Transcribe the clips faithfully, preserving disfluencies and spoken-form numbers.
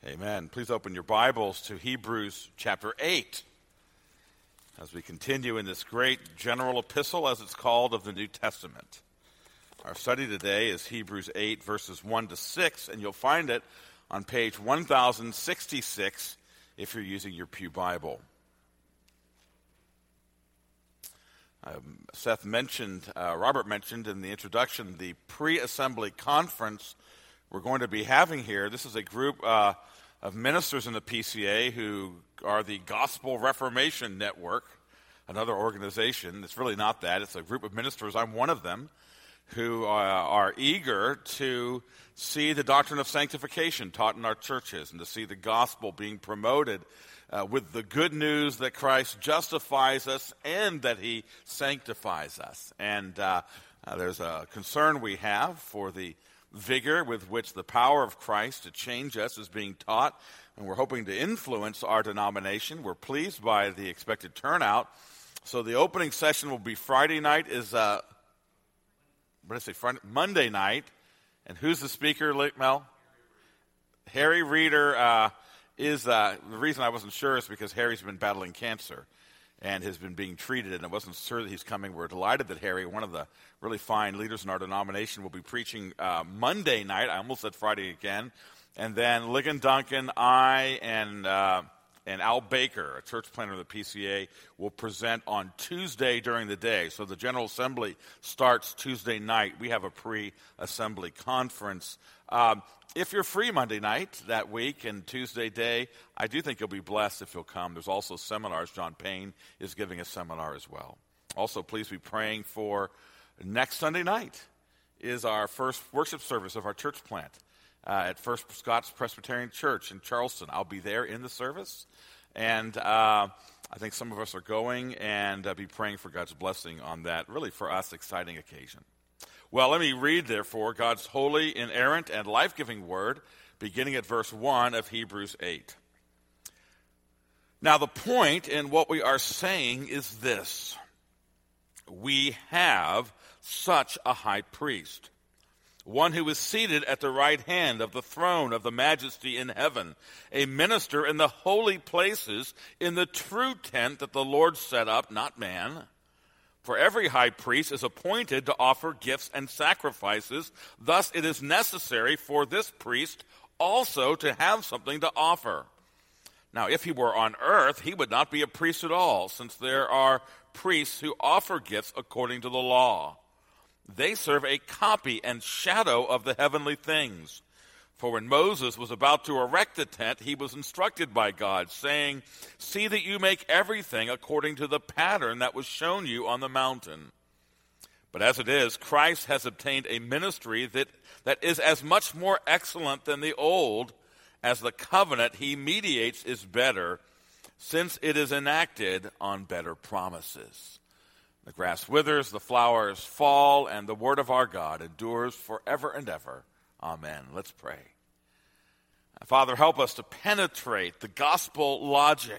Amen. Please open your Bibles to Hebrews chapter eight as we continue in this great general epistle, as it's called, of the New Testament. Our study today is Hebrews eight, verses one to six, and you'll find it on page one thousand sixty-six if you're using your Pew Bible. Um, Seth mentioned, uh, Robert mentioned in the introduction, the pre-assembly conference we're going to be having here. This is a group uh, of ministers in the P C A who are the Gospel Reformation Network, another organization. It's really not that. It's a group of ministers. I'm one of them, who uh, are eager to see the doctrine of sanctification taught in our churches and to see the gospel being promoted uh, with the good news that Christ justifies us and that he sanctifies us. And uh, uh, there's a concern we have for the vigor with which the power of Christ to change us is being taught, and we're hoping to influence our denomination. We're pleased by the expected turnout. So the opening session will be Friday night, is uh, what did I say, Friday, Monday night. And who's the speaker, Mel? Harry Reeder uh, is, uh, the reason I wasn't sure is because Harry's been battling cancer and has been being treated, and I wasn't sure that he's coming. We're delighted that Harry, one of the really fine leaders in our denomination, will be preaching uh, Monday night. I almost said Friday again. And then Ligon Duncan, I, and uh, and Al Baker, a church planter of the P C A, will present on Tuesday during the day. So the General Assembly starts Tuesday night. We have a pre-assembly conference. Um, if you're free Monday night that week and Tuesday day, I do think you'll be blessed if you'll come. There's also seminars. John Payne is giving a seminar as well. Also, please be praying for next Sunday night is our first worship service of our church plant uh, at First Scots Presbyterian Church in Charleston. I'll be there in the service, and uh, I think some of us are going, and uh, be praying for God's blessing on that, really for us, exciting occasion. Well, let me read, therefore, God's holy, inerrant, and life-giving word, beginning at verse one of Hebrews eight. Now, the point in what we are saying is this: we have such a high priest, one who is seated at the right hand of the throne of the majesty in heaven, a minister in the holy places, in the true tent that the Lord set up, not man. For every high priest is appointed to offer gifts and sacrifices. Thus it is necessary for this priest also to have something to offer. Now, if he were on earth, he would not be a priest at all, since there are priests who offer gifts according to the law. They serve a copy and shadow of the heavenly things. For when Moses was about to erect the tent, he was instructed by God, saying, "See that you make everything according to the pattern that was shown you on the mountain." But as it is, Christ has obtained a ministry that, that is as much more excellent than the old, as the covenant he mediates is better, since it is enacted on better promises. The grass withers, the flowers fall, and the word of our God endures forever and ever. Amen. Let's pray. Father, help us to penetrate the gospel logic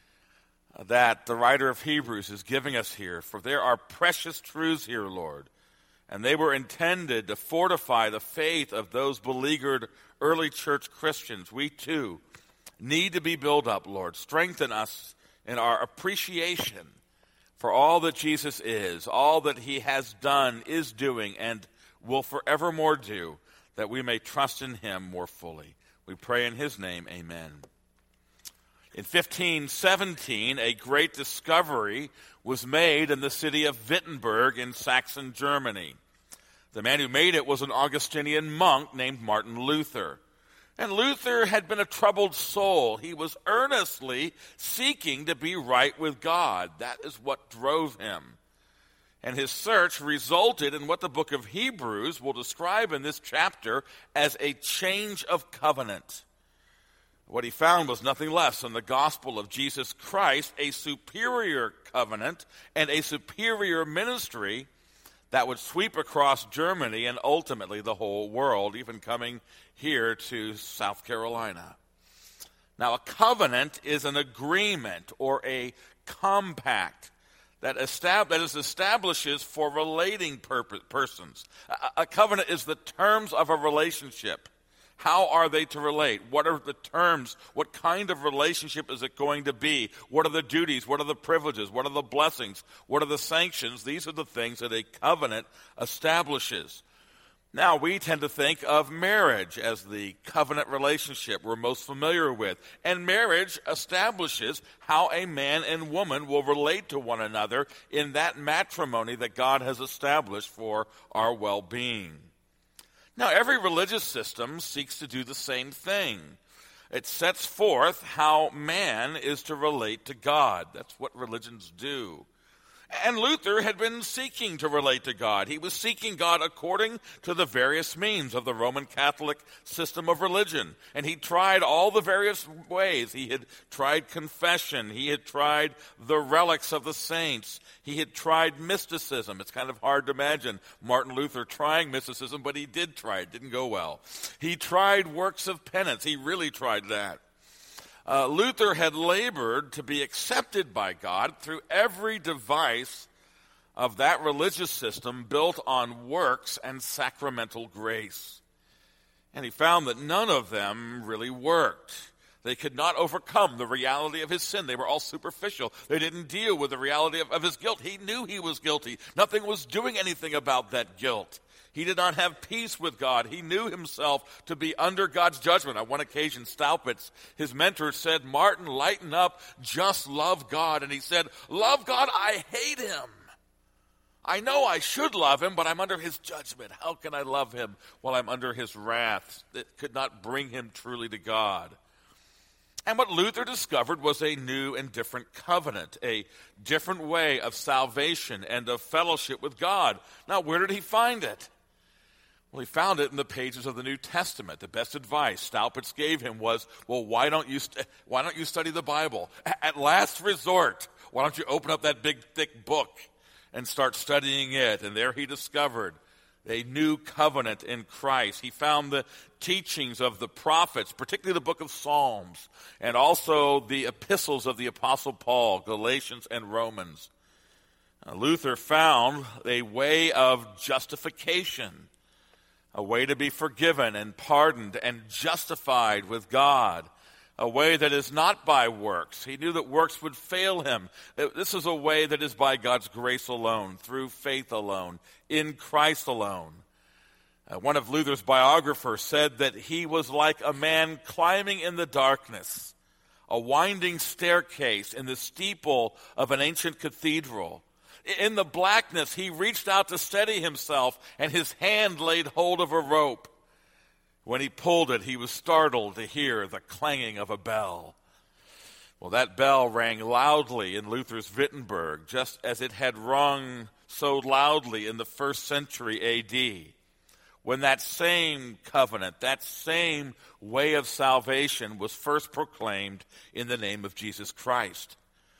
that the writer of Hebrews is giving us here, for there are precious truths here, Lord, and they were intended to fortify the faith of those beleaguered early church Christians. We, too, need to be built up, Lord. Strengthen us in our appreciation for all that Jesus is, all that he has done, is doing, and will forevermore do, that we may trust in him more fully. We pray in his name, amen. In fifteen seventeen, a great discovery was made in the city of Wittenberg in Saxon Germany. The man who made it was an Augustinian monk named Martin Luther. And Luther had been a troubled soul. He was earnestly seeking to be right with God. That is what drove him. And his search resulted in what the book of Hebrews will describe in this chapter as a change of covenant. What he found was nothing less than the gospel of Jesus Christ, a superior covenant and a superior ministry that would sweep across Germany and ultimately the whole world, even coming here to South Carolina. Now, a covenant is an agreement or a compact that, estab- that is establishes for relating purpose, persons. A, a covenant is the terms of a relationship How are they to relate? What are the terms? What kind of relationship is it going to be? What are the duties? What are the privileges? What are the blessings? What are the sanctions? These are the things that a covenant establishes. Now, we tend to think of marriage as the covenant relationship we're most familiar with. And marriage establishes how a man and woman will relate to one another in that matrimony that God has established for our well-being. Now, every religious system seeks to do the same thing. It sets forth how man is to relate to God. That's what religions do. And Luther had been seeking to relate to God. He was seeking God according to the various means of the Roman Catholic system of religion. And he tried all the various ways. He had tried confession. He had tried the relics of the saints. He had tried mysticism. It's kind of hard to imagine Martin Luther trying mysticism, but he did try it. It didn't go well. He tried works of penance. He really tried that. Uh, Luther had labored to be accepted by God through every device of that religious system built on works and sacramental grace. And he found that none of them really worked. They could not overcome the reality of his sin. They were all superficial. They didn't deal with the reality of, of his guilt. He knew he was guilty. Nothing was doing anything about that guilt. He did not have peace with God. He knew himself to be under God's judgment. On one occasion, Staupitz, his mentor, said, "Martin, lighten up, just love God." And he said, "Love God, I hate him. I know I should love him, but I'm under his judgment. How can I love him while I'm under his wrath?" That could not bring him truly to God. And what Luther discovered was a new and different covenant, a different way of salvation and of fellowship with God. Now, where did he find it? Well, he found it in the pages of the New Testament. The best advice Staupitz gave him was, well, why don't you st- why don't you study the Bible? At last resort, why don't you open up that big, thick book and start studying it? And there he discovered a new covenant in Christ. He found the teachings of the prophets, particularly the book of Psalms, and also the epistles of the Apostle Paul, Galatians and Romans. Now, Luther found a way of justification, a way to be forgiven and pardoned and justified with God, a way that is not by works. He knew that works would fail him. This is a way that is by God's grace alone, through faith alone, in Christ alone. Uh, one of Luther's biographers said that he was like a man climbing in the darkness, a winding staircase in the steeple of an ancient cathedral. In the blackness, he reached out to steady himself, and his hand laid hold of a rope. When he pulled it, he was startled to hear the clanging of a bell. Well, that bell rang loudly in Luther's Wittenberg, just as it had rung so loudly in the first century A D, when that same covenant, that same way of salvation was first proclaimed in the name of Jesus Christ.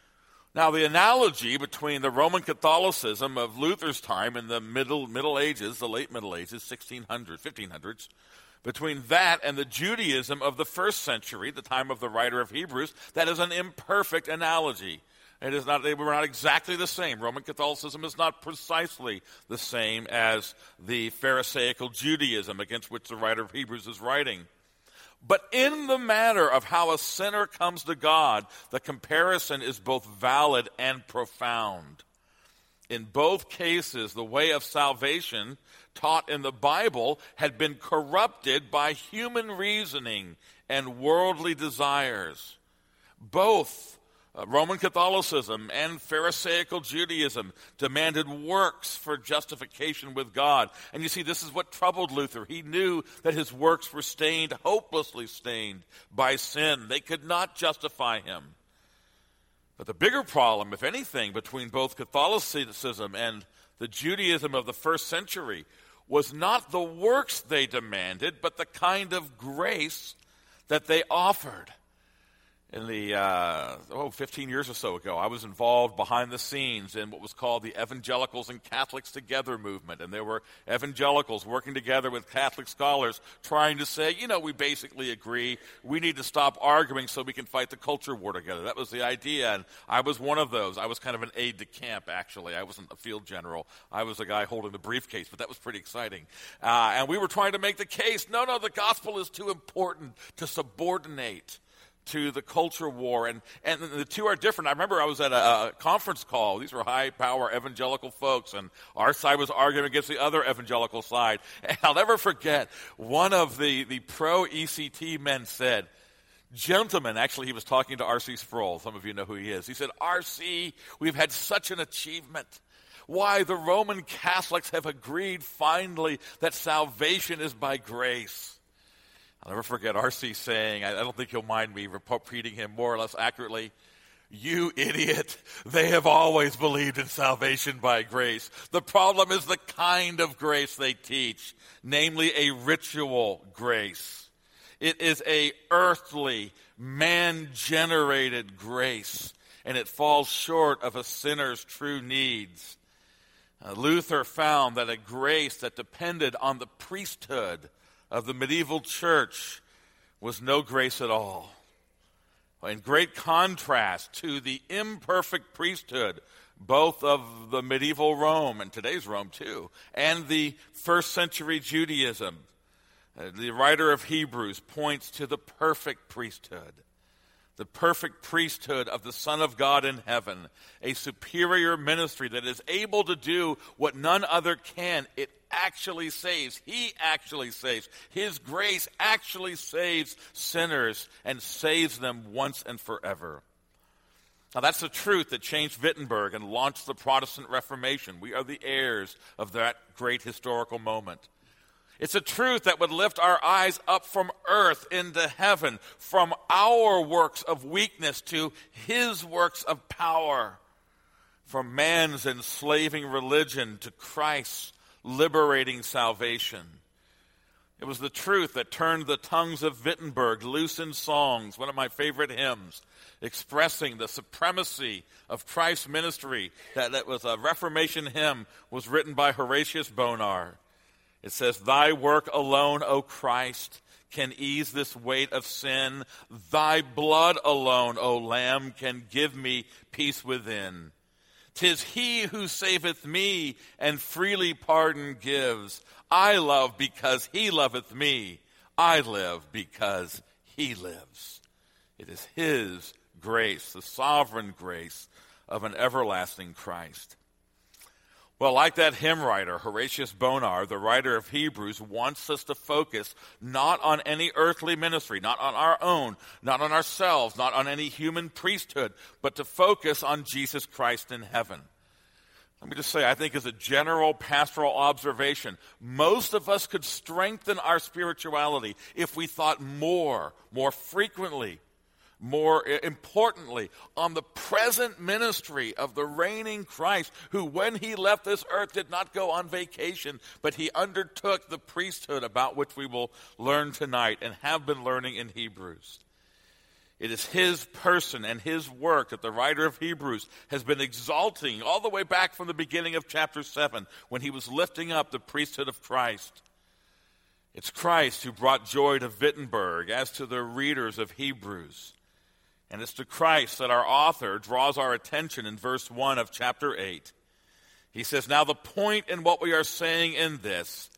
Now, the analogy between the Roman Catholicism of Luther's time in the middle Middle Ages, the late Middle Ages, sixteen hundreds, fifteen hundreds, between that and the Judaism of the first century, the time of the writer of Hebrews, that is an imperfect analogy. It is not, they were not exactly the same. Roman Catholicism is not precisely the same as the Pharisaical Judaism against which the writer of Hebrews is writing. But in the matter of how a sinner comes to God, the comparison is both valid and profound. In both cases, the way of salvation taught in the Bible had been corrupted by human reasoning and worldly desires. Both uh, Roman Catholicism and Pharisaical Judaism demanded works for justification with God. And you see, this is what troubled Luther. He knew that his works were stained, hopelessly stained by sin. They could not justify him. But the bigger problem, if anything, between both Catholicism and the Judaism of the first century was not the works they demanded, but the kind of grace that they offered. In the, uh, oh, fifteen years or so ago, I was involved behind the scenes in what was called the Evangelicals and Catholics Together movement. And there were evangelicals working together with Catholic scholars trying to say, you know, we basically agree. We need to stop arguing so we can fight the culture war together. That was the idea. And I was one of those. I was kind of an aide de camp, actually. I wasn't a field general. I was a guy holding the briefcase, but that was pretty exciting. Uh, and we were trying to make the case, no, no, the gospel is too important to subordinate to the culture war, and, and the two are different. I remember I was at a, a conference call. These were high-power evangelical folks, and our side was arguing against the other evangelical side. And I'll never forget, one of the, the pro-E C T men said, gentlemen, actually he was talking to R C Sproul. Some of you know who he is. He said, R C, we've had such an achievement. Why, the Roman Catholics have agreed finally that salvation is by grace. I'll never forget R C saying, I don't think he'll mind me repeating him more or less accurately, you idiot, they have always believed in salvation by grace. The problem is the kind of grace they teach, namely a ritual grace. It is a earthly, man-generated grace, and it falls short of a sinner's true needs. Uh, Luther found that a grace that depended on the priesthood of the medieval church was no grace at all. In great contrast to the imperfect priesthood, both of the medieval Rome, and today's Rome too, and the first century Judaism, uh, the writer of Hebrews points to the perfect priesthood. The perfect priesthood of the Son of God in heaven, a superior ministry that is able to do what none other can. It actually saves. He actually saves. His grace actually saves sinners and saves them once and forever. Now that's the truth that changed Wittenberg and launched the Protestant Reformation. We are the heirs of that great historical moment. It's a truth that would lift our eyes up from earth into heaven, from our works of weakness to his works of power, from man's enslaving religion to Christ's liberating salvation. It was the truth that turned the tongues of Wittenberg loose in songs, one of my favorite hymns, expressing the supremacy of Christ's ministry. That, that was a Reformation hymn, was written by Horatius Bonar. It says, thy work alone, O Christ, can ease this weight of sin. Thy blood alone, O Lamb, can give me peace within. 'Tis he who saveth me and freely pardon gives. I love because he loveth me. I live because he lives. It is his grace, the sovereign grace of an everlasting Christ. Well, like that hymn writer, Horatius Bonar, the writer of Hebrews, wants us to focus not on any earthly ministry, not on our own, not on ourselves, not on any human priesthood, but to focus on Jesus Christ in heaven. Let me just say, I think as a general pastoral observation, most of us could strengthen our spirituality if we thought more, more frequently, more importantly, on the present ministry of the reigning Christ, who when he left this earth did not go on vacation, but he undertook the priesthood about which we will learn tonight and have been learning in Hebrews. It is his person and his work that the writer of Hebrews has been exalting all the way back from the beginning of chapter seven, when he was lifting up the priesthood of Christ. It's Christ who brought joy to Wittenberg as to the readers of Hebrews. And it's to Christ that our author draws our attention in verse one of chapter eight. He says, now the point in what we are saying in this,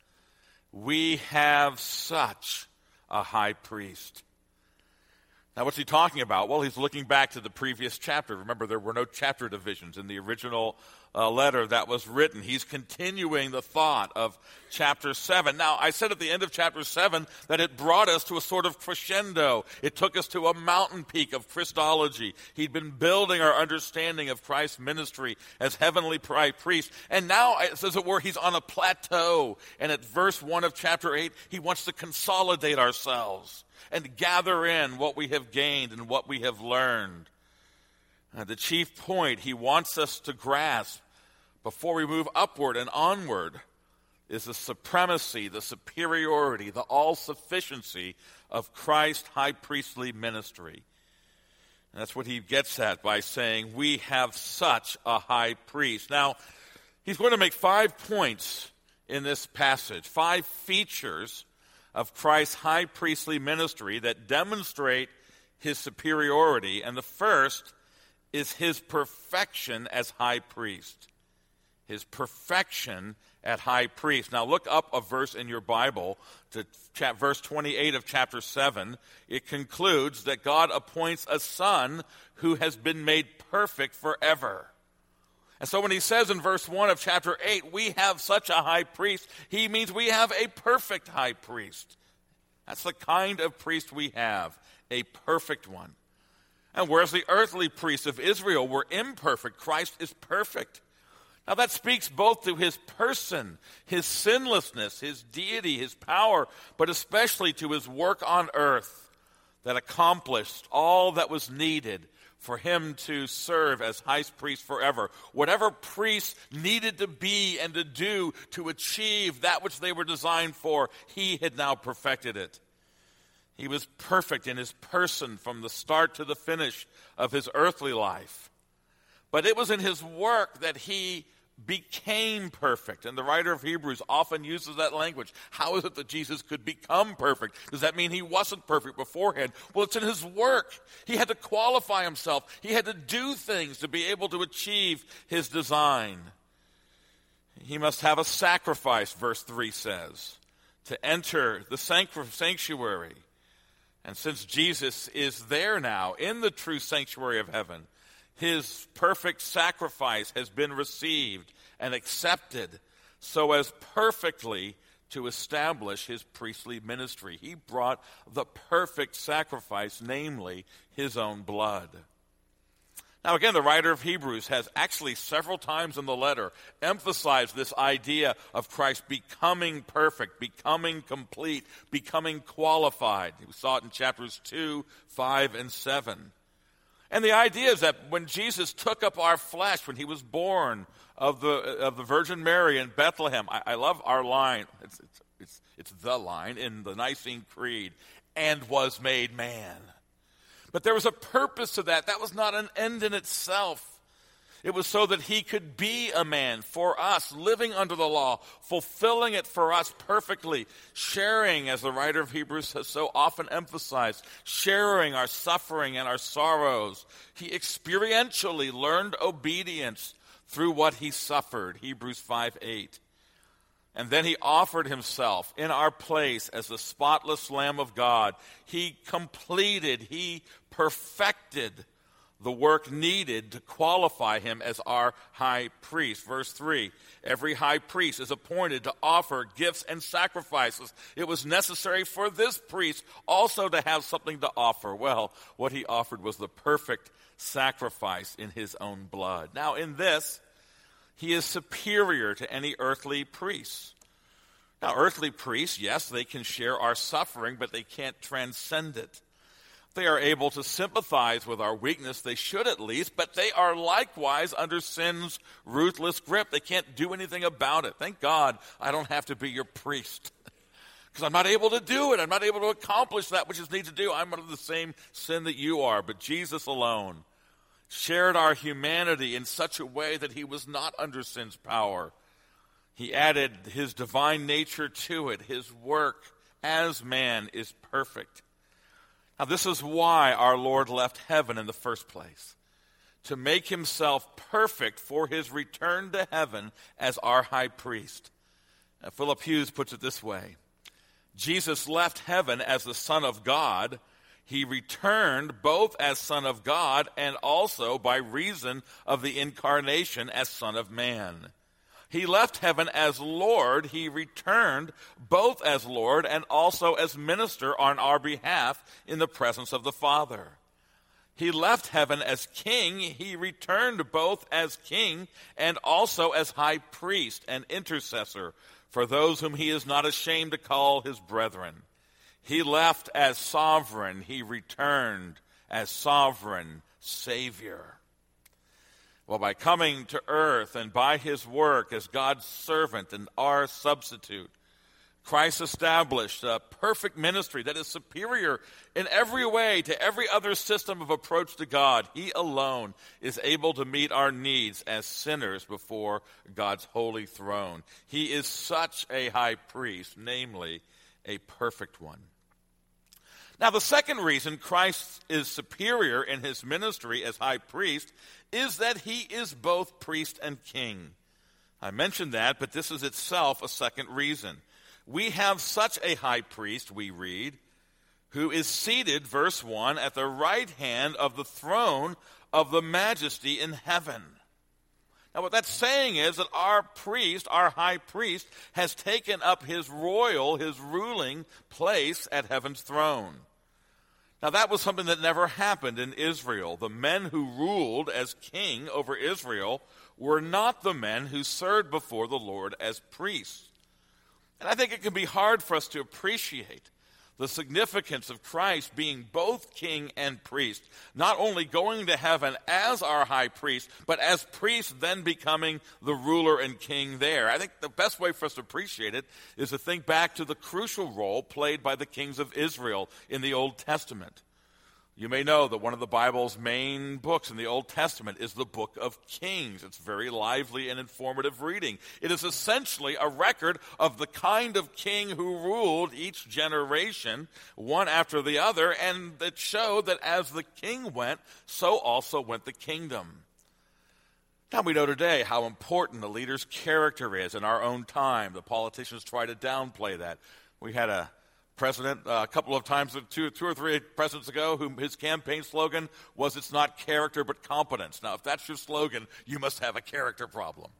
we have such a high priest. Now what's he talking about? Well, he's looking back to the previous chapter. Remember, there were no chapter divisions in the original uh, letter that was written. He's continuing the thought of chapter seven. Now, I said at the end of chapter seven that it brought us to a sort of crescendo. It took us to a mountain peak of Christology. He'd been building our understanding of Christ's ministry as heavenly high priest. And now, as it were, he's on a plateau. And at verse one of chapter eight, he wants to consolidate ourselves and gather in what we have gained and what we have learned. Uh, the chief point he wants us to grasp before we move upward and onward is the supremacy, the superiority, the all-sufficiency of Christ's high priestly ministry. And that's what he gets at by saying, we have such a high priest. Now, he's going to make five points in this passage, five features of Christ's high priestly ministry that demonstrate his superiority. And the first is his perfection as high priest. His perfection at high priest. Now look up a verse in your Bible to cha- verse twenty-eight of chapter seven. It concludes that God appoints a son who has been made perfect forever. And so when he says in verse one of chapter eight, we have such a high priest, he means we have a perfect high priest. That's the kind of priest we have, a perfect one. And whereas the earthly priests of Israel were imperfect, Christ is perfect. Now that speaks both to his person, his sinlessness, his deity, his power, but especially to his work on earth that accomplished all that was needed for him to serve as high priest forever. Whatever priests needed to be and to do to achieve that which they were designed for, he had now perfected it. He was perfect in his person from the start to the finish of his earthly life. But it was in his work that he became perfect. And the writer of Hebrews often uses that language. How is it that Jesus could become perfect? Does that mean he wasn't perfect beforehand? Well, it's in his work. He had to qualify himself. He had to do things to be able to achieve his design. He must have a sacrifice, verse three says, to enter the sanctuary. And since Jesus is there now in the true sanctuary of heaven, his perfect sacrifice has been received and accepted so as perfectly to establish his priestly ministry. He brought the perfect sacrifice, namely his own blood. Now again, the writer of Hebrews has actually several times in the letter emphasized this idea of Christ becoming perfect, becoming complete, becoming qualified. We saw it in chapters two, five, and seven. And the idea is that when Jesus took up our flesh, when he was born of the of the Virgin Mary in Bethlehem, I, I love our line, it's, it's, it's, it's the line in the Nicene Creed, and was made man. But there was a purpose to that. That was not an end in itself. It was so that he could be a man for us, living under the law, fulfilling it for us perfectly, sharing, as the writer of Hebrews has so often emphasized, sharing our suffering and our sorrows. He experientially learned obedience through what he suffered, Hebrews five eight. And then he offered himself in our place as the spotless Lamb of God. He completed, he perfected the work needed to qualify him as our high priest. Verse three, every high priest is appointed to offer gifts and sacrifices. It was necessary for this priest also to have something to offer. Well, what he offered was the perfect sacrifice in his own blood. Now, in this, he is superior to any earthly priests. Now, earthly priests, yes, they can share our suffering, but they can't transcend it. They are able to sympathize with our weakness. They should at least, but they are likewise under sin's ruthless grip. They can't do anything about it. Thank God I don't have to be your priest because I'm not able to do it. I'm not able to accomplish that which is needed to do. I'm under the same sin that you are, but Jesus alone shared our humanity in such a way that he was not under sin's power. He added his divine nature to it. His work as man is perfect. Now, this is why our Lord left heaven in the first place, to make himself perfect for his return to heaven as our high priest. Now, Philip Hughes puts it this way: Jesus left heaven as the Son of God. He returned both as Son of God and also by reason of the incarnation as Son of Man. He left heaven as Lord. He returned both as Lord and also as minister on our behalf in the presence of the Father. He left heaven as King. He returned both as King and also as high priest and intercessor for those whom he is not ashamed to call his brethren. He left as sovereign. He returned as sovereign Savior. Well, by coming to earth and by his work as God's servant and our substitute, Christ established a perfect ministry that is superior in every way to every other system of approach to God. He alone is able to meet our needs as sinners before God's holy throne. He is such a high priest, namely a perfect one. Now, the second reason Christ is superior in his ministry as high priest is that he is both priest and king. I mentioned that, but this is itself a second reason. We have such a high priest, we read, who is seated, verse one, at the right hand of the throne of the majesty in heaven. Now, what that's saying is that our priest, our high priest, has taken up his royal, his ruling place at heaven's throne. Now, that was something that never happened in Israel. The men who ruled as king over Israel were not the men who served before the Lord as priests. And I think it can be hard for us to appreciate the significance of Christ being both king and priest, not only going to heaven as our high priest, but as priest then becoming the ruler and king there. I think the best way for us to appreciate it is to think back to the crucial role played by the kings of Israel in the Old Testament. You may know that one of the Bible's main books in the Old Testament is the book of Kings. It's very lively and informative reading. It is essentially a record of the kind of king who ruled each generation, one after the other, and it showed that as the king went, so also went the kingdom. Now we know today how important the leader's character is in our own time. The politicians try to downplay that. We had a president uh, a couple of times, two, two or three presidents ago, whom his campaign slogan was, "It's not character but competence." Now, if that's your slogan, you must have a character problem.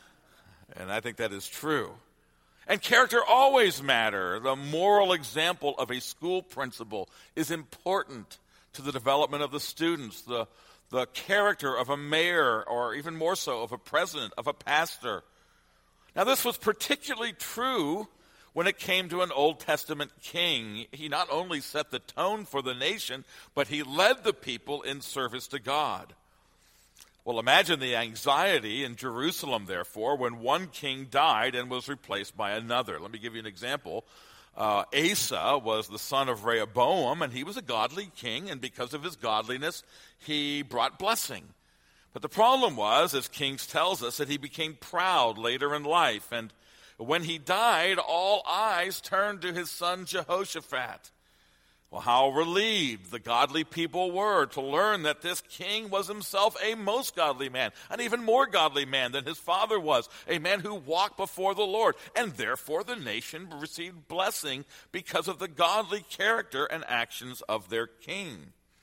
And I think that is true. And character always matters. The moral example of a school principal is important to the development of the students. The, the character of a mayor, or even more so, of a president, of a pastor. Now, this was particularly true when it came to an Old Testament king. He not only set the tone for the nation, but he led the people in service to God. Well, imagine the anxiety in Jerusalem, therefore, when one king died and was replaced by another. Let me give you an example. Uh, Asa was the son of Rehoboam, and he was a godly king, and because of his godliness, he brought blessing. But the problem was, as Kings tells us, that he became proud later in life, and when he died, all eyes turned to his son Jehoshaphat. Well, how relieved the godly people were to learn that this king was himself a most godly man, an even more godly man than his father was, a man who walked before the Lord. And therefore the nation received blessing because of the godly character and actions of their king.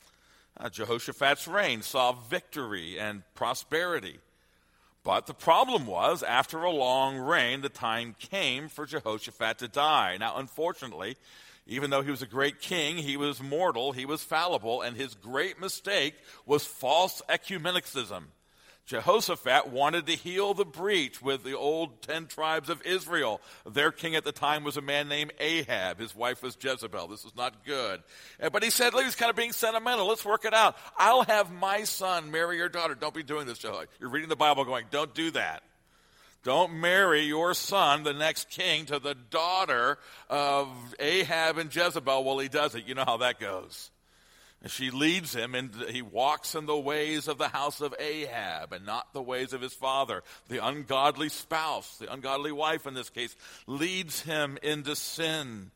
Uh, Jehoshaphat's reign saw victory and prosperity. But the problem was, after a long reign, the time came for Jehoshaphat to die. Now, unfortunately, even though he was a great king, he was mortal, he was fallible, and his great mistake was false ecumenicism. Jehoshaphat wanted to heal the breach with the old ten tribes of Israel. Their king at the time was a man named Ahab. His wife was Jezebel. This was not good. But he said, he was kind of being sentimental. Let's work it out. I'll have my son marry your daughter. Don't be doing this, Jehoshaphat. You're reading the Bible going, don't do that. Don't marry your son, the next king, to the daughter of Ahab and Jezebel. Well, he does it. You know how that goes. And she leads him, and he walks in the ways of the house of Ahab and not the ways of his father. The ungodly spouse, the ungodly wife in this case, leads him into sin.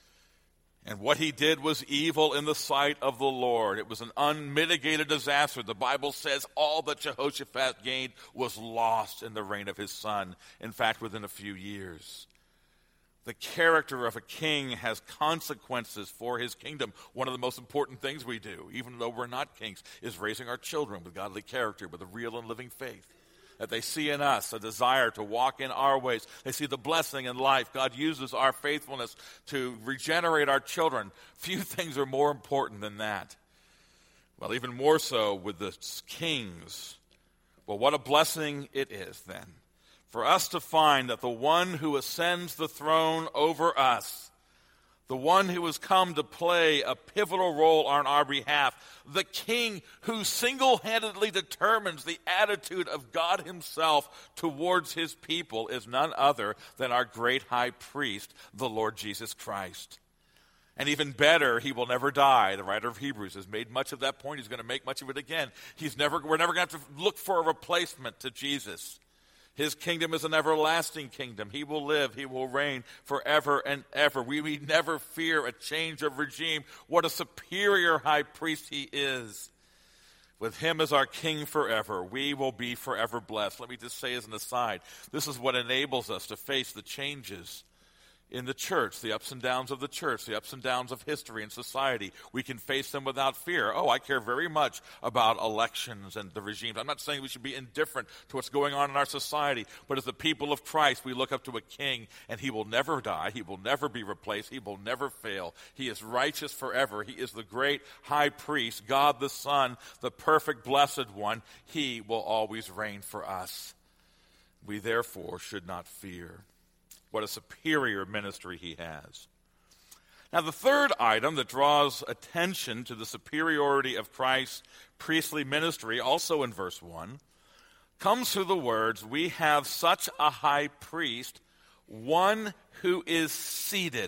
And what he did was evil in the sight of the Lord. It was an unmitigated disaster. The Bible says all that Jehoshaphat gained was lost in the reign of his son. In fact, within a few years. The character of a king has consequences for his kingdom. One of the most important things we do, even though we're not kings, is raising our children with godly character, with a real and living faith. That they see in us a desire to walk in our ways. They see the blessing in life. God uses our faithfulness to regenerate our children. Few things are more important than that. Well, even more so with the kings. Well, what a blessing it is then for us to find that the one who ascends the throne over us, the one who has come to play a pivotal role on our behalf, the King who single-handedly determines the attitude of God himself towards his people, is none other than our great high priest, the Lord Jesus Christ. And even better, he will never die. The writer of Hebrews has made much of that point. He's going to make much of it again. He's never, we're never going to have to look for a replacement to Jesus. His kingdom is an everlasting kingdom. He will live. He will reign forever and ever. We, we never fear a change of regime. What a superior high priest he is. With him as our king forever, we will be forever blessed. Let me just say as an aside, this is what enables us to face the changes in the church, the ups and downs of the church, the ups and downs of history and society. We can face them without fear. Oh, I care very much about elections and the regimes. I'm not saying we should be indifferent to what's going on in our society, but as the people of Christ, we look up to a king, and he will never die. He will never be replaced. He will never fail. He is righteous forever. He is the great high priest, God the Son, the perfect blessed one. He will always reign for us. We therefore should not fear. What a superior ministry he has. Now, the third item that draws attention to the superiority of Christ's priestly ministry, also in verse one, comes through the words, "We have such a high priest, one who is seated."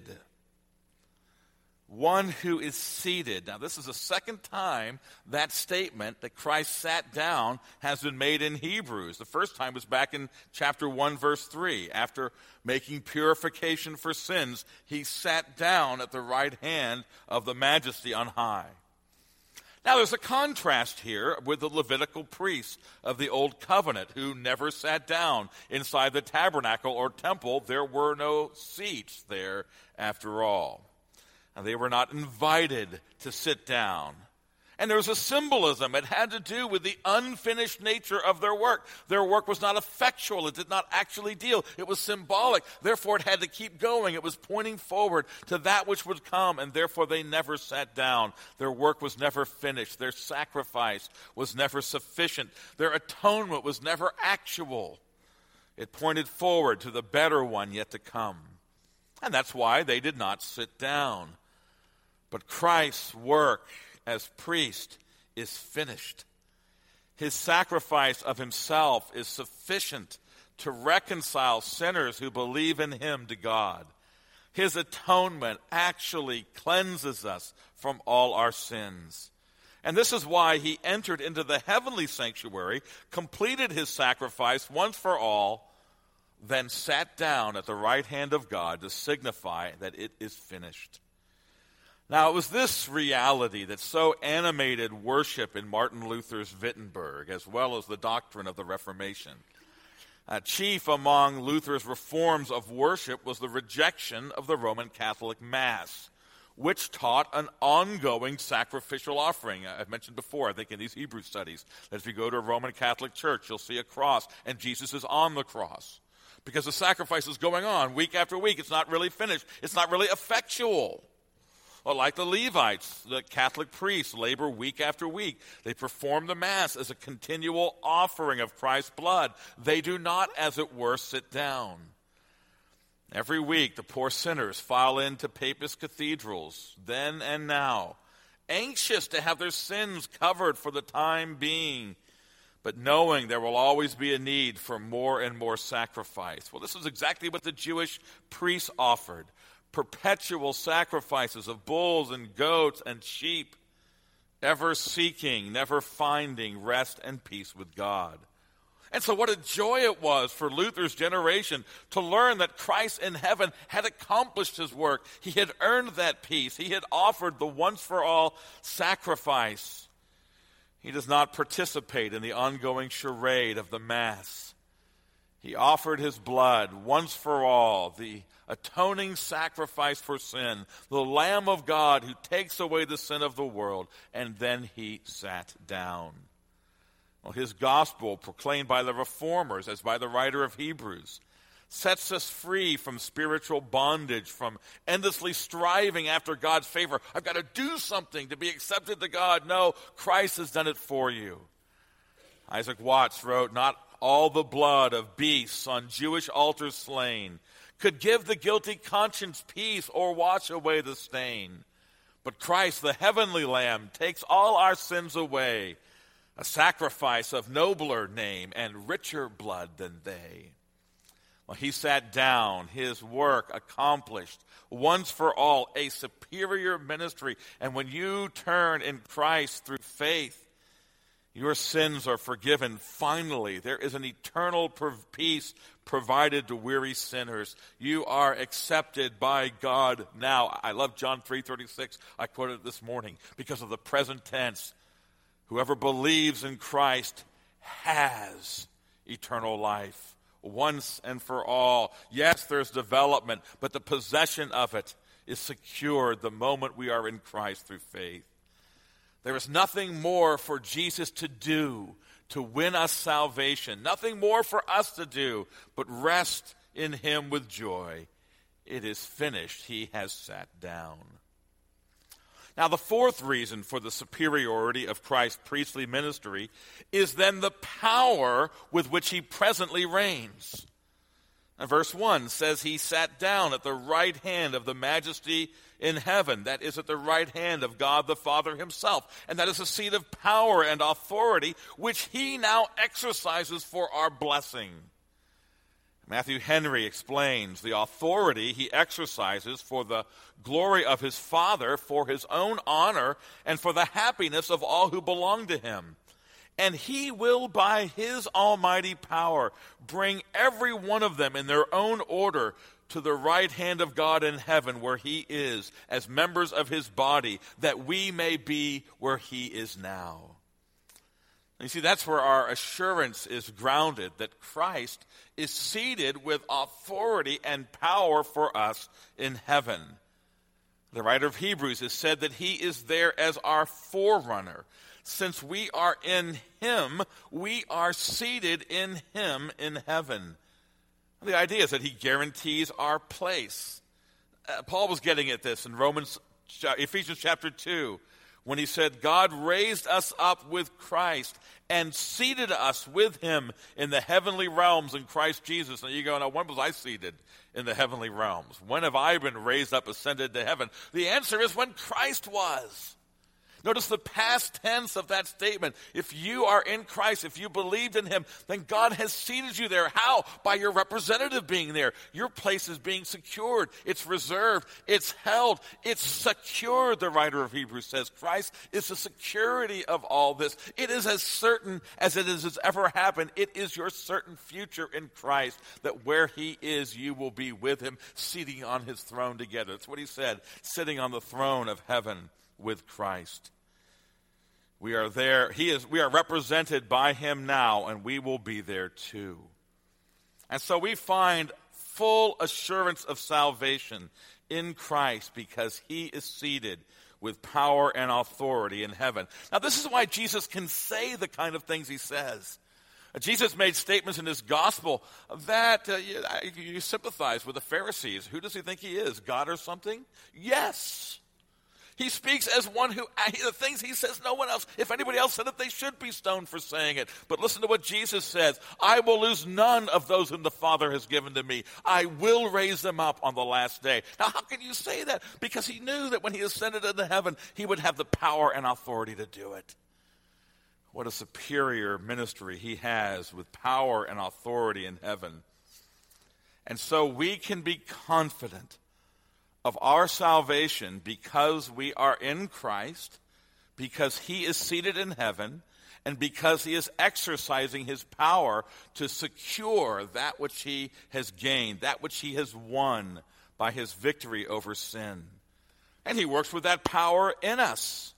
One who is seated. Now, this is the second time that statement that Christ sat down has been made in Hebrews. The first time was back in chapter one, verse three. After making purification for sins, he sat down at the right hand of the Majesty on high. Now, there's a contrast here with the Levitical priests of the Old Covenant who never sat down inside the tabernacle or temple. There were no seats there after all. And they were not invited to sit down. And there was a symbolism. It had to do with the unfinished nature of their work. Their work was not effectual. It did not actually deal. It was symbolic. Therefore, it had to keep going. It was pointing forward to that which would come, and therefore they never sat down. Their work was never finished. Their sacrifice was never sufficient. Their atonement was never actual. It pointed forward to the better one yet to come. And that's why they did not sit down. But Christ's work as priest is finished. His sacrifice of himself is sufficient to reconcile sinners who believe in him to God. His atonement actually cleanses us from all our sins. And this is why he entered into the heavenly sanctuary, completed his sacrifice once for all, then sat down at the right hand of God to signify that it is finished. Now, it was this reality that so animated worship in Martin Luther's Wittenberg, as well as the doctrine of the Reformation. Uh, chief among Luther's reforms of worship was the rejection of the Roman Catholic Mass, which taught an ongoing sacrificial offering. I've mentioned before, I think in these Hebrew studies, that if you go to a Roman Catholic church, you'll see a cross, and Jesus is on the cross. Because the sacrifice is going on week after week. It's not really finished. It's not really effectual. Well, like the Levites, the Catholic priests labor week after week. They perform the Mass as a continual offering of Christ's blood. They do not, as it were, sit down. Every week, the poor sinners file into papist cathedrals, then and now, anxious to have their sins covered for the time being, but knowing there will always be a need for more and more sacrifice. Well, this is exactly what the Jewish priests offered. Perpetual sacrifices of bulls and goats and sheep, ever seeking, never finding rest and peace with God. And so what a joy it was for Luther's generation to learn that Christ in heaven had accomplished his work. He had earned that peace. He had offered the once-for-all sacrifice. He does not participate in the ongoing charade of the Mass. He offered his blood once for all, the atoning sacrifice for sin, the Lamb of God who takes away the sin of the world, and then he sat down. Well, his gospel, proclaimed by the reformers, as by the writer of Hebrews, sets us free from spiritual bondage, from endlessly striving after God's favor. I've got to do something to be accepted to God. No, Christ has done it for you. Isaac Watts wrote, "Not all the blood of beasts on Jewish altars slain could give the guilty conscience peace or wash away the stain. But Christ, the heavenly Lamb, takes all our sins away, a sacrifice of nobler name and richer blood than they. Well, he sat down, his work accomplished, once for all, a superior ministry. And when you turn in Christ through faith, your sins are forgiven. Finally, there is an eternal peace provided to weary sinners. You are accepted by God now. I love John three thirty-six. I quoted it this morning because of the present tense. Whoever believes in Christ has eternal life once and for all. Yes, there's development, but the possession of it is secured the moment we are in Christ through faith. There is nothing more for Jesus to do to win us salvation, nothing more for us to do, but rest in him with joy. It is finished. He has sat down. Now, the fourth reason for the superiority of Christ's priestly ministry is then the power with which he presently reigns. Now, verse one says he sat down at the right hand of the majesty in heaven. That is at the right hand of God the Father himself. And that is a seat of power and authority which he now exercises for our blessing. Matthew Henry explains the authority he exercises for the glory of his Father, for his own honor, and for the happiness of all who belong to him. And he will, by his almighty power, bring every one of them in their own order to the right hand of God in heaven, where he is, as members of his body, that we may be where he is now. You see, that's where our assurance is grounded, that Christ is seated with authority and power for us in heaven. The writer of Hebrews has said that he is there as our forerunner. Since we are in him, we are seated in him in heaven. The idea is that he guarantees our place. Uh, Paul was getting at this in Romans, Ephesians chapter two, when he said, God raised us up with Christ and seated us with him in the heavenly realms in Christ Jesus. And you go, now when was I seated in the heavenly realms? When have I been raised up, ascended to heaven? The answer is when Christ was. Notice the past tense of that statement. If you are in Christ, if you believed in him, then God has seated you there. How? By your representative being there. Your place is being secured. It's reserved. It's held. It's secured, the writer of Hebrews says. Christ is the security of all this. It is as certain as it has ever happened. It is your certain future in Christ, that where he is, you will be with him, seating on his throne together. That's what he said, sitting on the throne of heaven with Christ. We are there. He is. We are represented by him now, and we will be there too. And so we find full assurance of salvation in Christ because he is seated with power and authority in heaven. Now, this is why Jesus can say the kind of things he says. Jesus made statements in his gospel that uh, you, you sympathize with the Pharisees. Who does he think he is? God or something? Yes. He speaks as one who, the things he says, no one else. If anybody else said it, they should be stoned for saying it. But listen to what Jesus says. I will lose none of those whom the Father has given to me. I will raise them up on the last day. Now, how can you say that? Because he knew that when he ascended into heaven, he would have the power and authority to do it. What a superior ministry he has with power and authority in heaven. And so we can be confident of our salvation because we are in Christ, because he is seated in heaven, and because he is exercising his power to secure that which he has gained, that which he has won by his victory over sin. And he works with that power in us.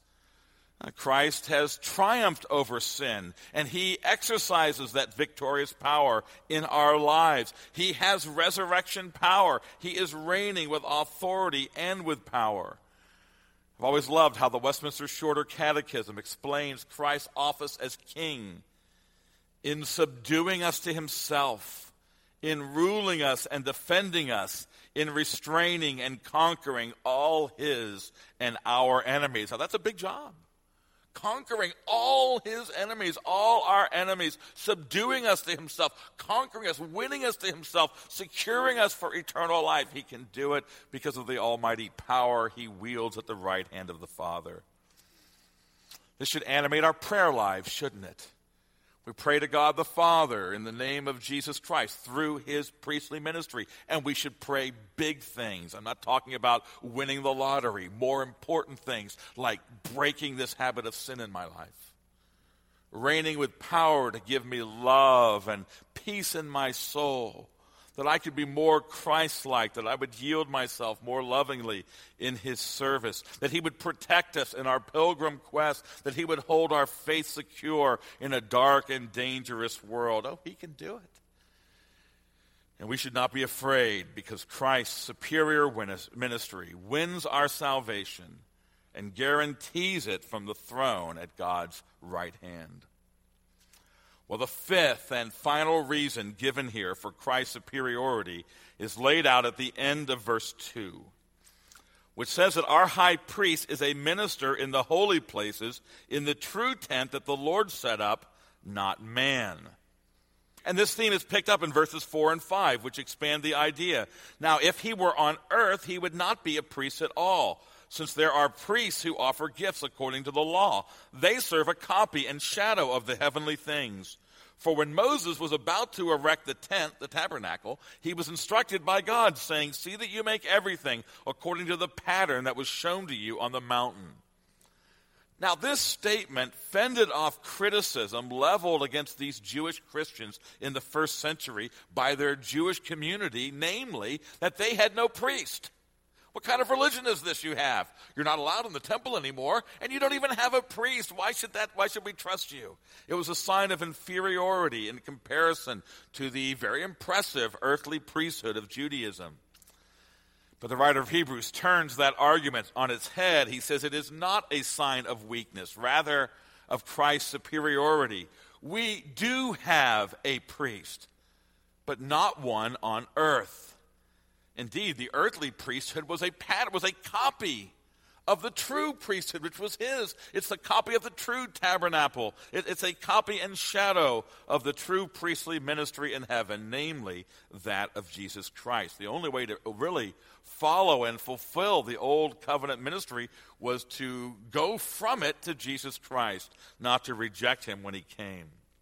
Christ has triumphed over sin, and he exercises that victorious power in our lives. He has resurrection power. He is reigning with authority and with power. I've always loved how the Westminster Shorter Catechism explains Christ's office as king in subduing us to himself, in ruling us and defending us, in restraining and conquering all his and our enemies. Now, that's a big job. conquering all his enemies, all our enemies, subduing us to himself, conquering us, winning us to himself, securing us for eternal life. He can do it because of the almighty power he wields at the right hand of the Father. This should animate our prayer lives, shouldn't it? We pray to God the Father in the name of Jesus Christ through his priestly ministry. And we should pray big things. I'm not talking about winning the lottery. More important things like breaking this habit of sin in my life. Reigning with power to give me love and peace in my soul. That I could be more Christ-like, that I would yield myself more lovingly in his service, that he would protect us in our pilgrim quest, that he would hold our faith secure in a dark and dangerous world. Oh, he can do it. And we should not be afraid because Christ's superior ministry wins our salvation and guarantees it from the throne at God's right hand. Well, the fifth and final reason given here for Christ's superiority is laid out at the end of verse two, which says that our high priest is a minister in the holy places in the true tent that the Lord set up, not man. And this theme is picked up in verses four and five, which expand the idea. Now, if he were on earth, he would not be a priest at all, since there are priests who offer gifts according to the law. They serve a copy and shadow of the heavenly things. For when Moses was about to erect the tent, the tabernacle, he was instructed by God, saying, "See that you make everything according to the pattern that was shown to you on the mountain." Now, this statement fended off criticism leveled against these Jewish Christians in the first century by their Jewish community, namely, that they had no priest. What kind of religion is this you have? You're not allowed in the temple anymore, and you don't even have a priest. Why should that? Why should we trust you? It was a sign of inferiority in comparison to the very impressive earthly priesthood of Judaism. But the writer of Hebrews turns that argument on its head. He says it is not a sign of weakness, rather of Christ's superiority. We do have a priest, but not one on earth. Indeed, the earthly priesthood was a pattern, was a copy of the true priesthood, which was his. It's the copy of the true tabernacle. It, it's a copy and shadow of the true priestly ministry in heaven, namely that of Jesus Christ. The only way to really follow and fulfill the old covenant ministry was to go from it to Jesus Christ, not to reject him when he came.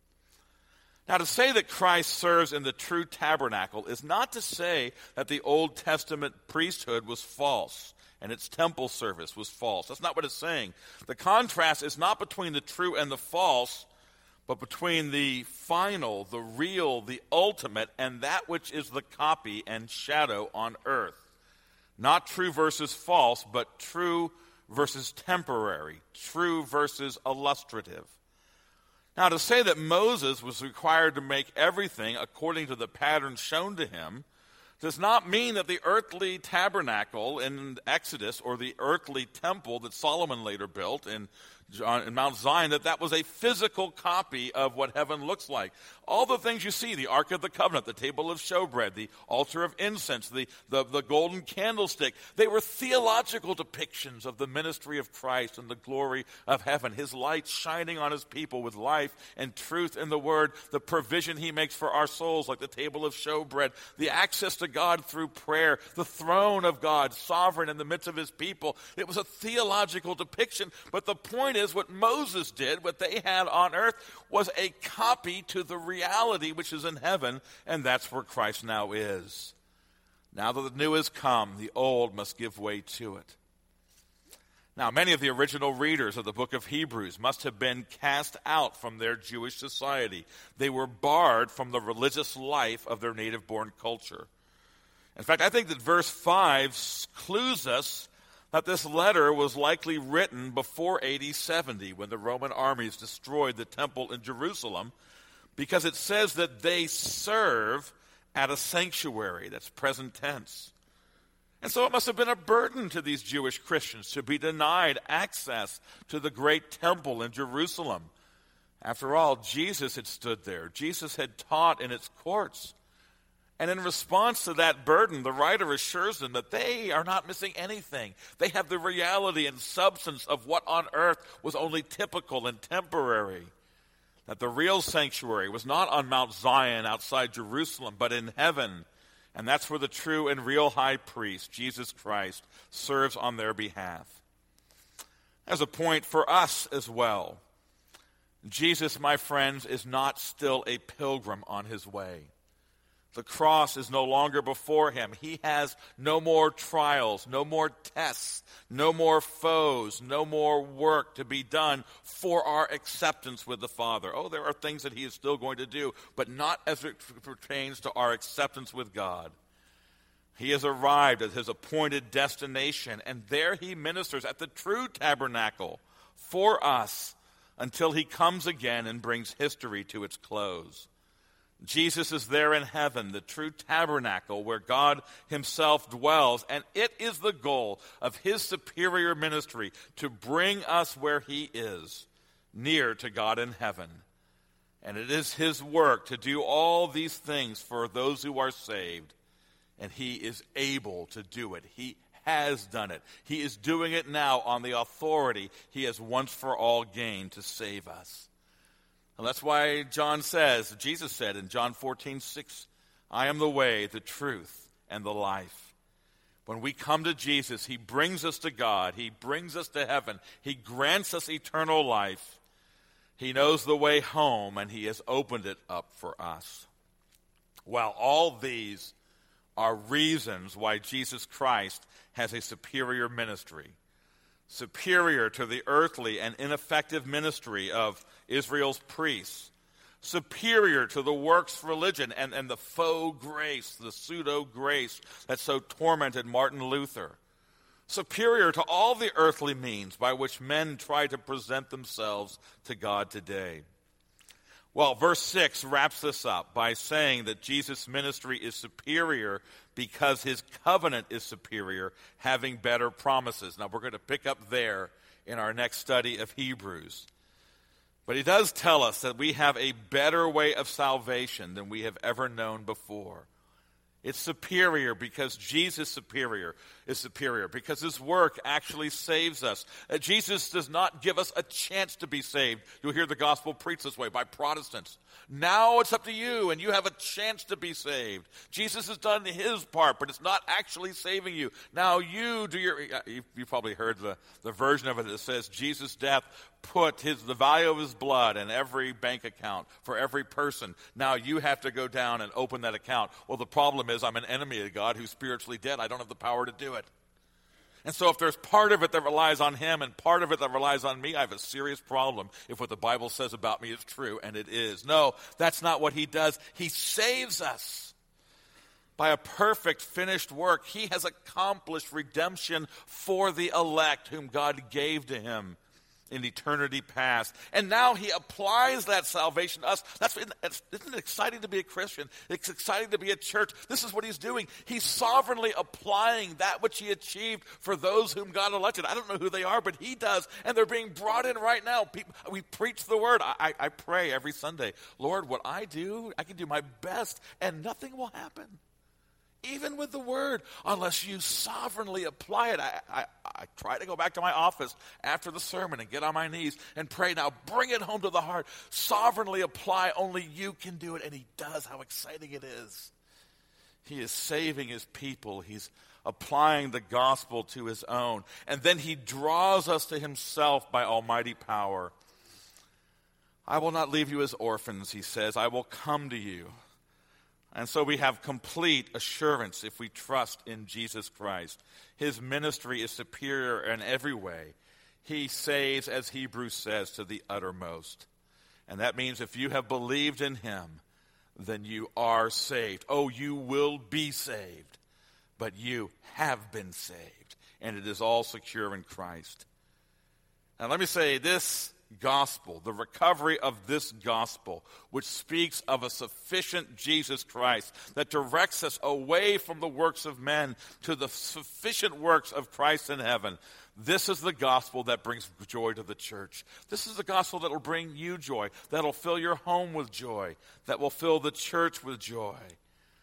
Now, to say that Christ serves in the true tabernacle is not to say that the Old Testament priesthood was false and its temple service was false. That's not what it's saying. The contrast is not between the true and the false, but between the final, the real, the ultimate, and that which is the copy and shadow on earth. Not true versus false, but true versus temporary, true versus illustrative. Now, to say that Moses was required to make everything according to the pattern shown to him does not mean that the earthly tabernacle in Exodus or the earthly temple that Solomon later built in, in Mount Zion, that that was a physical copy of what heaven looks like. All the things you see, the Ark of the Covenant, the table of showbread, the altar of incense, the, the, the golden candlestick, they were theological depictions of the ministry of Christ and the glory of heaven, his light shining on his people with life and truth in the word, the provision he makes for our souls, like the table of showbread, the access to God through prayer, the throne of God, sovereign in the midst of his people. It was a theological depiction, but the point is what Moses did, what they had on earth, was a copy to the reality which is in heaven, and that's where Christ now is. Now that the new has come, the old must give way to it. Now, many of the original readers of the book of Hebrews must have been cast out from their Jewish society. They were barred from the religious life of their native-born culture. In fact, I think that verse five clues us that this letter was likely written before A D seventy, when the Roman armies destroyed the temple in Jerusalem, because it says that they serve at a sanctuary. That's present tense. And so it must have been a burden to these Jewish Christians to be denied access to the great temple in Jerusalem. After all, Jesus had stood there. Jesus had taught in its courts. And in response to that burden, the writer assures them that they are not missing anything. They have the reality and substance of what on earth was only typical and temporary. That the real sanctuary was not on Mount Zion outside Jerusalem, but in heaven. And that's where the true and real high priest, Jesus Christ, serves on their behalf. As a point for us as well, Jesus, my friends, is not still a pilgrim on his way. The cross is no longer before him. He has no more trials, no more tests, no more foes, no more work to be done for our acceptance with the Father. Oh, there are things that he is still going to do, but not as it pertains to our acceptance with God. He has arrived at his appointed destination, and there he ministers at the true tabernacle for us until he comes again and brings history to its close. Jesus is there in heaven, the true tabernacle where God himself dwells, and it is the goal of his superior ministry to bring us where he is, near to God in heaven. And it is his work to do all these things for those who are saved, and he is able to do it. He has done it. He is doing it now on the authority he has once for all gained to save us. And that's why John says, Jesus said in John fourteen six, I am the way, the truth, and the life. When we come to Jesus, he brings us to God. He brings us to heaven. He grants us eternal life. He knows the way home, and he has opened it up for us. Well, all these are reasons why Jesus Christ has a superior ministry. Superior to the earthly and ineffective ministry of Israel's priests, superior to the works religion and, and the faux grace, the pseudo-grace that so tormented Martin Luther, superior to all the earthly means by which men try to present themselves to God today. Well, verse six wraps this up by saying that Jesus' ministry is superior because his covenant is superior, having better promises. Now, we're going to pick up there in our next study of Hebrews. But he does tell us that we have a better way of salvation than we have ever known before. It's superior because Jesus superior is superior, because his work actually saves us. Uh, Jesus does not give us a chance to be saved. You'll hear the gospel preached this way by Protestants. Now it's up to you, and you have a chance to be saved. Jesus has done his part, but it's not actually saving you. Now you do your, you've, you've probably heard the, the version of it that says Jesus' death put his the value of his blood in every bank account for every person. Now you have to go down and open that account. Well, the problem is I'm an enemy of God who's spiritually dead. I don't have the power to do it. And so if there's part of it that relies on him and part of it that relies on me, I have a serious problem if what the Bible says about me is true, and it is. No, that's not what he does. He saves us by a perfect finished work. He has accomplished redemption for the elect whom God gave to him in eternity past. And now he applies that salvation to us. That's, isn't it exciting to be a Christian? It's exciting to be a church. This is what he's doing. He's sovereignly applying that which he achieved for those whom God elected. I don't know who they are, but he does. And they're being brought in right now. People, we preach the word. I, I, I pray every Sunday, Lord, what I do, I can do my best, and nothing will happen. Even with the word, unless you sovereignly apply it. I, I, I try to go back to my office after the sermon and get on my knees and pray. Now bring it home to the heart. Sovereignly apply. Only you can do it. And he does. How exciting it is. He is saving his people. He's applying the gospel to his own. And then he draws us to himself by almighty power. I will not leave you as orphans, he says. I will come to you. And so we have complete assurance if we trust in Jesus Christ. His ministry is superior in every way. He saves, as Hebrews says, to the uttermost. And that means if you have believed in him, then you are saved. Oh, you will be saved. But you have been saved. And it is all secure in Christ. Now let me say this. Gospel, the recovery of this gospel, which speaks of a sufficient Jesus Christ that directs us away from the works of men to the sufficient works of Christ in heaven. This is the gospel that brings joy to the church. This is the gospel that will bring you joy, that will fill your home with joy, that will fill the church with joy.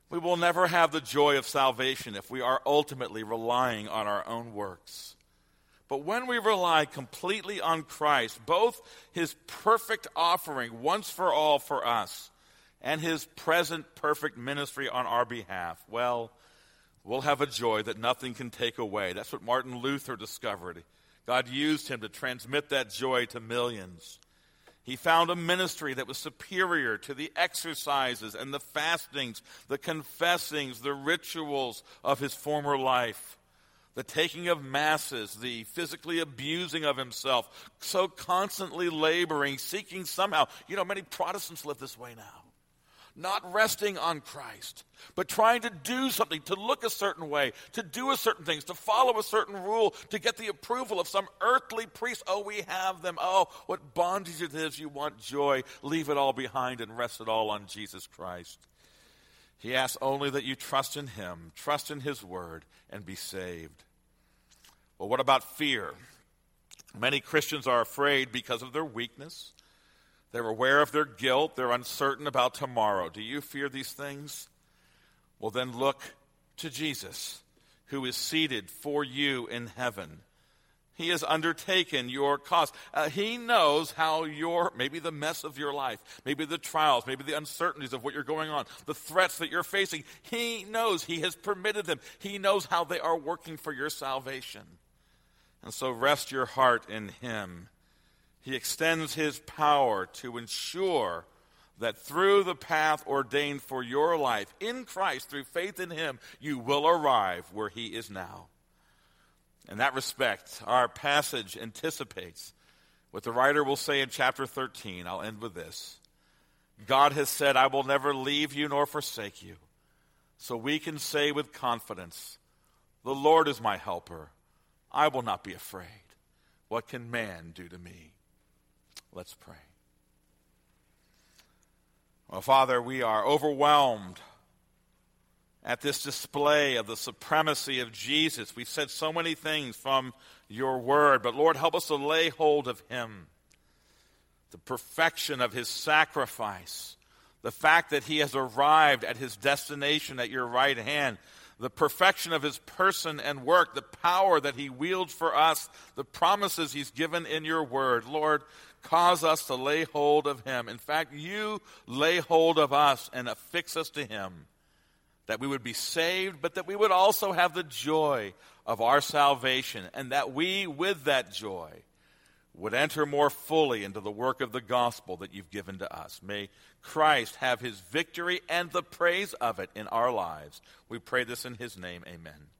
We will never have the joy of salvation if we are ultimately relying on our own works. But when we rely completely on Christ, both his perfect offering once for all for us and his present perfect ministry on our behalf, well, we'll have a joy that nothing can take away. That's what Martin Luther discovered. God used him to transmit that joy to millions. He found a ministry that was superior to the exercises and the fastings, the confessings, the rituals of his former life, the taking of masses, the physically abusing of himself, so constantly laboring, seeking somehow. You know, many Protestants live this way now. Not resting on Christ, but trying to do something, to look a certain way, to do a certain things, to follow a certain rule, to get the approval of some earthly priest. Oh, we have them. Oh, what bondage it is. You want joy. Leave it all behind and rest it all on Jesus Christ. He asks only that you trust in him, trust in his word, and be saved. Well, what about fear? Many Christians are afraid because of their weakness. They're aware of their guilt. They're uncertain about tomorrow. Do you fear these things? Well, then look to Jesus, who is seated for you in heaven. He has undertaken your cause. Uh, he knows how your, maybe the mess of your life, maybe the trials, maybe the uncertainties of what you're going on, the threats that you're facing. He knows. He has permitted them. He knows how they are working for your salvation. And so rest your heart in him. He extends his power to ensure that through the path ordained for your life, in Christ, through faith in him, you will arrive where he is now. In that respect, our passage anticipates what the writer will say in chapter thirteen. I'll end with this. God has said, I will never leave you nor forsake you. So we can say with confidence, the Lord is my helper. I will not be afraid. What can man do to me? Let's pray. Well, Father, we are overwhelmed at this display of the supremacy of Jesus. We've said so many things from your word, but Lord, help us to lay hold of him. The perfection of his sacrifice, the fact that he has arrived at his destination at your right hand, the perfection of his person and work, the power that he wields for us, the promises he's given in your word. Lord, cause us to lay hold of him. In fact, you lay hold of us and affix us to him, that we would be saved, but that we would also have the joy of our salvation, and that we, with that joy, would enter more fully into the work of the gospel that you've given to us. May Christ have his victory and the praise of it in our lives. We pray this in his name. Amen.